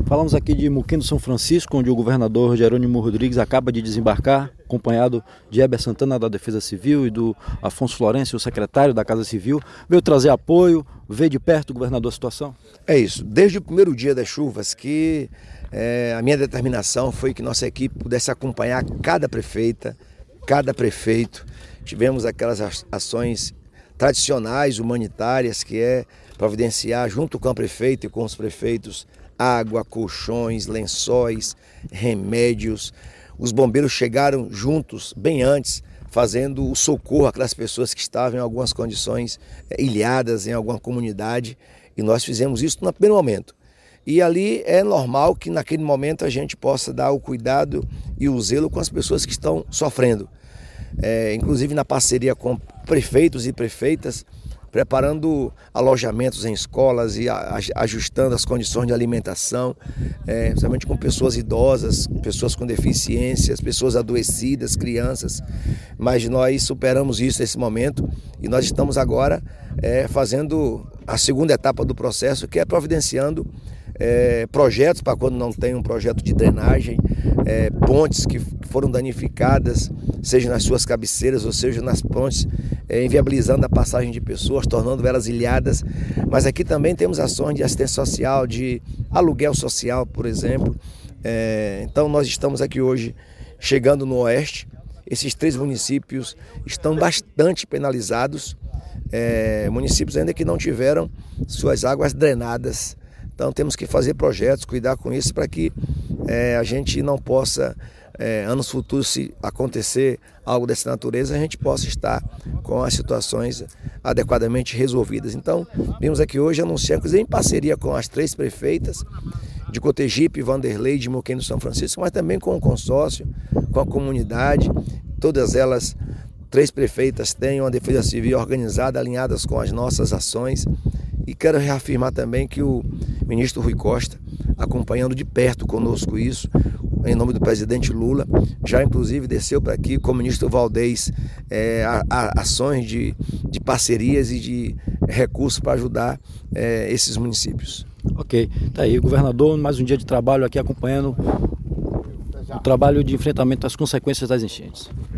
Falamos aqui de Muquim do São Francisco, onde o governador Jerônimo Rodrigues acaba de desembarcar, acompanhado de Heber Santana da Defesa Civil e do Afonso Florencio, o secretário da Casa Civil. Veio trazer apoio, ver de perto, governador, a situação? É isso. Desde o primeiro dia das chuvas que a minha determinação foi que nossa equipe pudesse acompanhar cada prefeita, cada prefeito. Tivemos aquelas ações tradicionais, humanitárias, que é providenciar junto com a prefeita e com os prefeitos água, colchões, lençóis, remédios. Os bombeiros chegaram juntos bem antes, fazendo o socorro àquelas pessoas que estavam em algumas condições ilhadas em alguma comunidade, e nós fizemos isso no primeiro momento. E ali é normal que naquele momento a gente possa dar o cuidado e o zelo com as pessoas que estão sofrendo. Inclusive na parceria com prefeitos e prefeitas, preparando alojamentos em escolas e ajustando as condições de alimentação, principalmente com pessoas idosas, pessoas com deficiências, pessoas adoecidas, crianças. Mas nós superamos isso nesse momento e nós estamos agora fazendo a segunda etapa do processo, que é providenciando projetos para quando não tem um projeto de drenagem, pontes que foram danificadas, seja nas suas cabeceiras ou seja nas pontes, inviabilizando a passagem de pessoas, tornando elas ilhadas. Mas aqui também temos ações de assistência social, de aluguel social, por exemplo. Então nós estamos aqui hoje chegando no Oeste. Esses 3 municípios estão bastante penalizados, municípios ainda que não tiveram suas águas drenadas. Então temos que fazer projetos, cuidar com isso para que a gente não possa, anos futuros, se acontecer algo dessa natureza, a gente possa estar com as situações adequadamente resolvidas. Então, vimos aqui hoje anunciar, inclusive em parceria com as 3 prefeitas, de Cotegipe, Vanderlei, de Muquim do São Francisco, mas também com o consórcio, com a comunidade. Todas elas, 3 prefeitas, têm uma defesa civil organizada, alinhadas com as nossas ações. E quero reafirmar também que o ministro Rui Costa, acompanhando de perto conosco isso, em nome do presidente Lula, já inclusive desceu para aqui com o ministro Valdez ações de parcerias e de recursos para ajudar esses municípios. Ok, tá aí o governador, mais um dia de trabalho aqui acompanhando o trabalho de enfrentamento às consequências das enchentes.